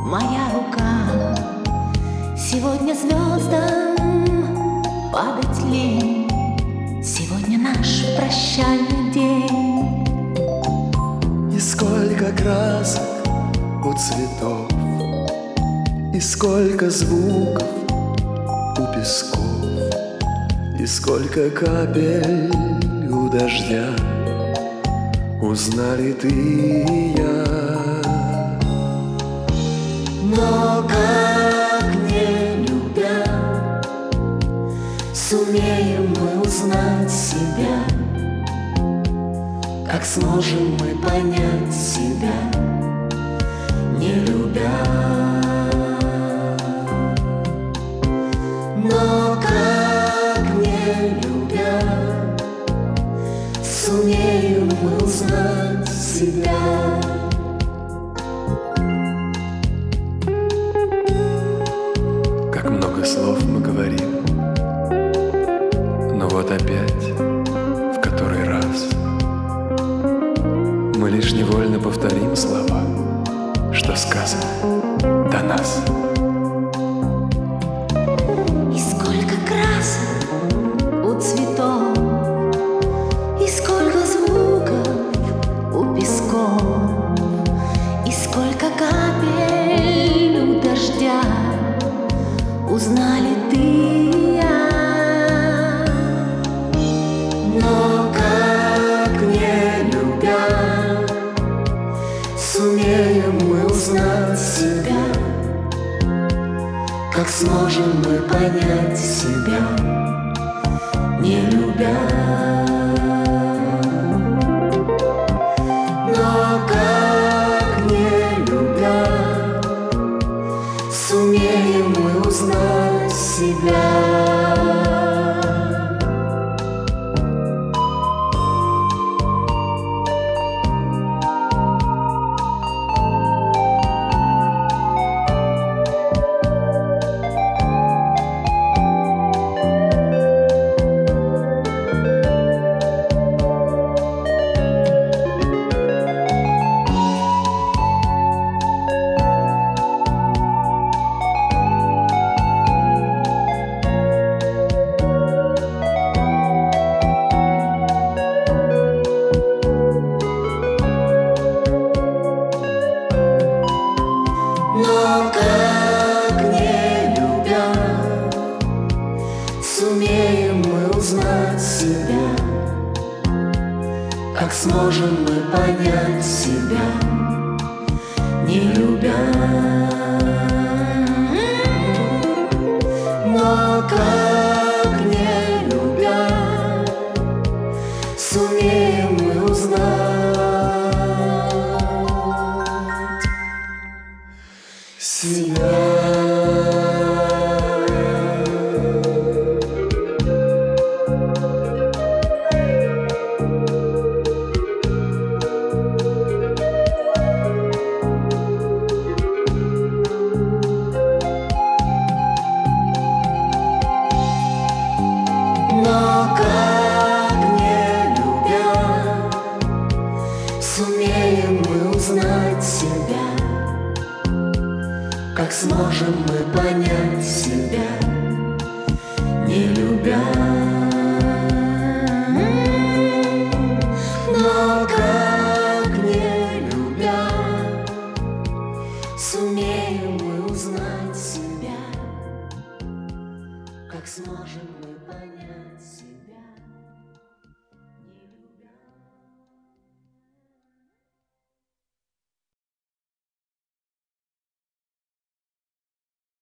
моя рука. Сегодня звездам падать лень, сегодня наш прощальный день. И сколько красок у цветов, и сколько звуков у песков, и сколько капель у дождя, узнали ты и я. Но как не любя, сумеем мы узнать себя, как сможем мы понять себя, не любя. Но как не любя, сумеем мы узнать себя. Как много слов мы говорим, но вот опять, в который раз, мы лишь невольно повторим слова, что сказано до нас. И сколько красок у цветов, и сколько звуков у песков, и сколько капель у дождя, узнали ты и я. Но как не любя, сумеем мы узнать себя, как сможем мы понять себя, не любя. Но как не любя, сумеем мы узнать себя. Но как не любя, сумеем мы узнать себя, как сможем мы понять себя, не любя. Но как не любя, сумеем мы узнать себя. Но как не любя, сумеем мы узнать себя, как сможем мы понять себя, не любя. Но как не любя, сумеем мы узнать себя, как сможем мы понять.